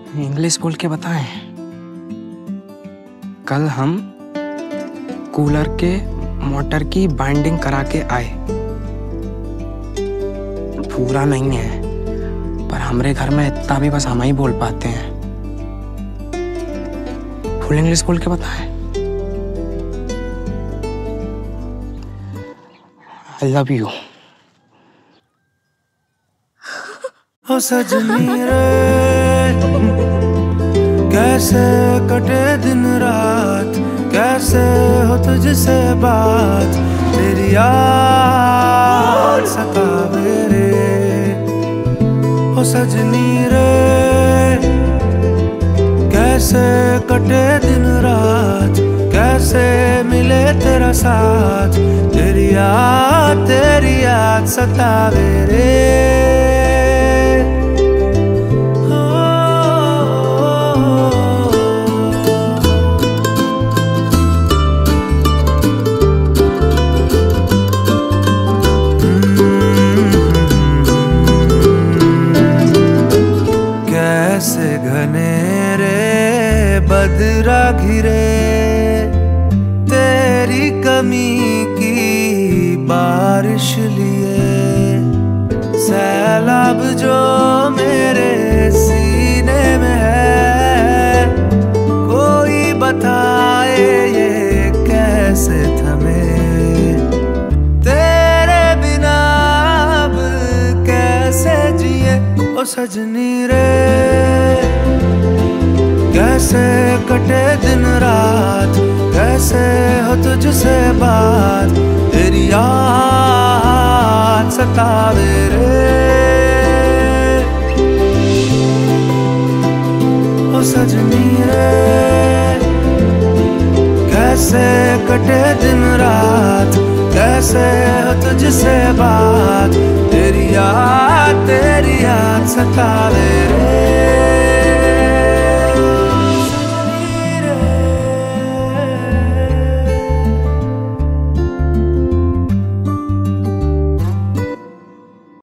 English बोल के बताएं। कल हम कूलर के मोटर की बाइंडिंग करा के आए। पूरा नहीं है, पर हमारे घर में इतना भी बस हम ही बोल पाते हैं। फुल इंग्लिश बोल के बताएं। I love you. ओ सजनी रे, कैसे कटे दिन रात, कैसे हो तुझसे बात, तेरी याद सतावे रे। ओ सजनी रे, कैसे कटे दिन रात, कैसे मिले तेरा साथ, तेरी याद सतावे रे। कैसे घनेरे बदरा घिरे, तेरी कमी की बारिश लिए, सैलाब जो मेरे सीने में है, कोई बताए ये कैसे थमे, तेरे बिना अब कैसे जिए। ओ सजनी रे, कैसे कटे दिन रात, कैसे हो तुझसे बात, तेरी याद सतावे रे। ओ सजनी रे, कैसे कटे दिन रात, कैसे हो तुझसे बात, तेरी याद सतावे रे।